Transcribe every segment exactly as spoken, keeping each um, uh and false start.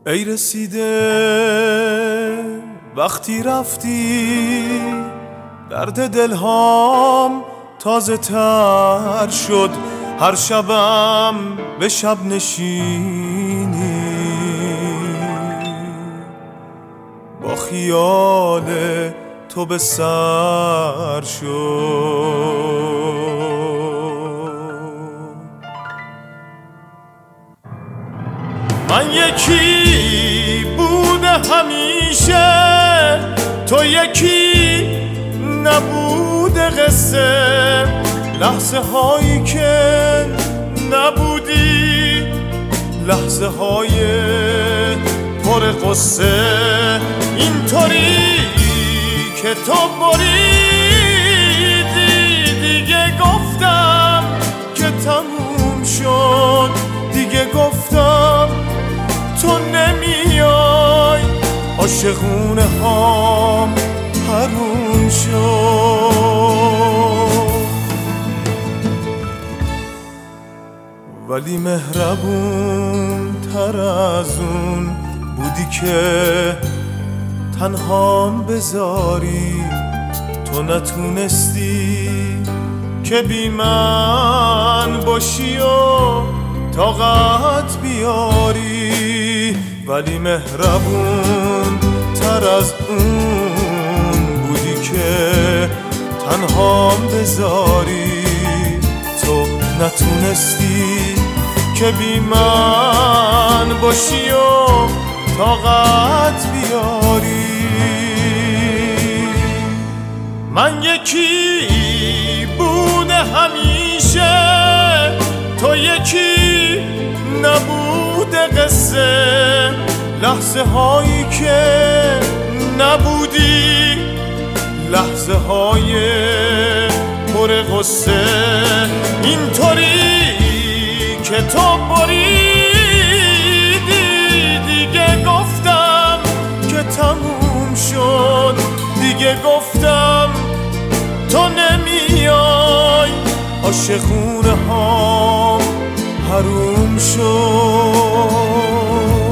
ای رسیده وقتی رفتی، درد دلهام تازه تر شد. هر شبم به شب نشینی با خیال تو به سر شد. من یکی بوده همیشه، تو یکی نبوده قصه. لحظه هایی که نبودی، لحظه های پر قصه. اینطوری که تو بریدی دیگه گفتم که تموم شد. دیگه گفتم تو نمیای، عاشقونه هام حروم شد. ولی مهربون تر از اون بودی که تنهام بذاری. تو نتونستی که بی من باشی و طاقت بیاری. ولی مهربون تر از اون بودی که تنهام بذاری. تو نتونستی که بی من باشی و طاقت بیاری. من یکی بوده همیشه، تو یکی نبوده قصه. لحظه هایی که نبودی، لحظه های پر غصه. اینطوری که تو بریدی دیگه گفتم که تموم شد. دیگه گفتم تو نمیای، عاشقونه هام حروم شد.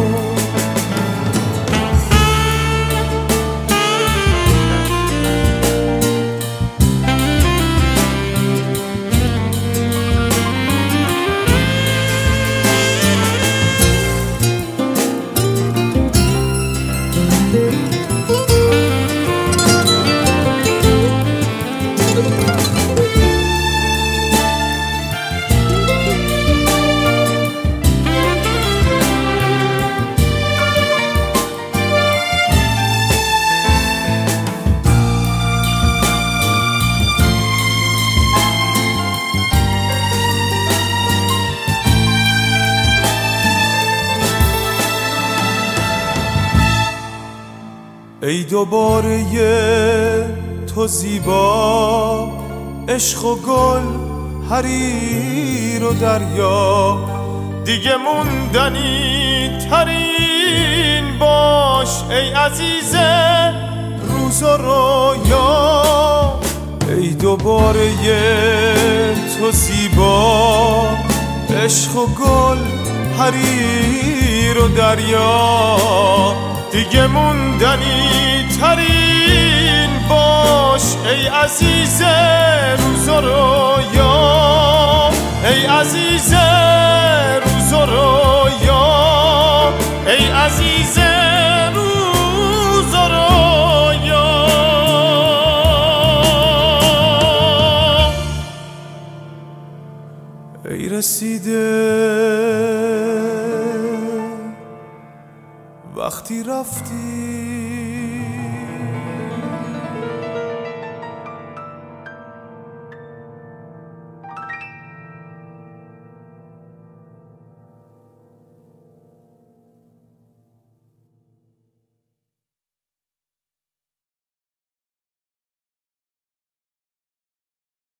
ای دوباره تو زیبا، عشق و گل، حریر و دریا. دیگه موندنی ترین باش ای عزیز روز و رویا. ای دوباره تو زیبا، عشق و گل، حریر و دریا. دیگه موندنی ترین باش ای عزیز روز و رویا. ای عزیز روز و رویا، ای عزیز روز و رویا. ای رسیده وقتی رفتی،